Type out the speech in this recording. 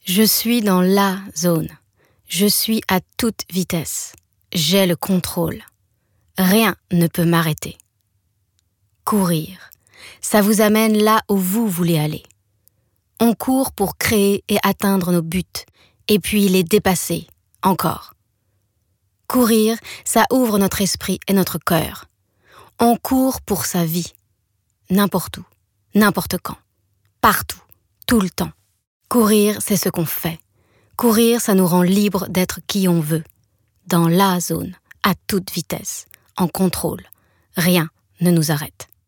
Je suis dans la zone. Je suis à toute vitesse. J'ai le contrôle. Rien ne peut m'arrêter. Courir, ça vous amène là où vous voulez aller. On court pour créer et atteindre nos buts, et puis les dépasser, encore. Courir, ça ouvre notre esprit et notre cœur. On court pour sa vie. N'importe où, n'importe quand, partout, tout le temps. Courir, c'est ce qu'on fait. Courir, ça nous rend libres d'être qui on veut. Dans la zone, à toute vitesse, en contrôle. Rien ne nous arrête.